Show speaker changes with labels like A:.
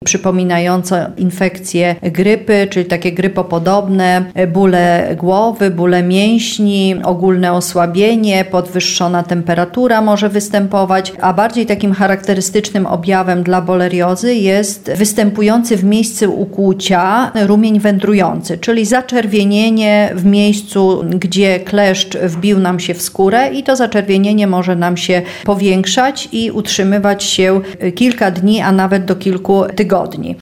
A: przypominające infekcje grypy, czyli takie grypopodobne, bóle głowy, bóle mięśni, ogólne osłabienie, podwyższona temperatura może występować, a bardziej takim charakterystycznym objawem dla boreliozy jest występujący w miejscu ukłucia rumień wędrujący, czyli zaczerwienienie w miejscu, gdzie kleszcz wbił nam się w skórę i to zaczerwienienie może nam się powiększać i utrzymywać się kilka dni, a nawet do kilku tygodni.